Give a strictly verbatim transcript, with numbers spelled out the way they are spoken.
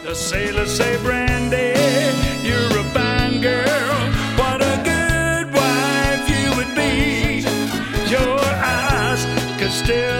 The sailors say, Brandy, you're a fine girl. What a good wife you would be. Your eyes could still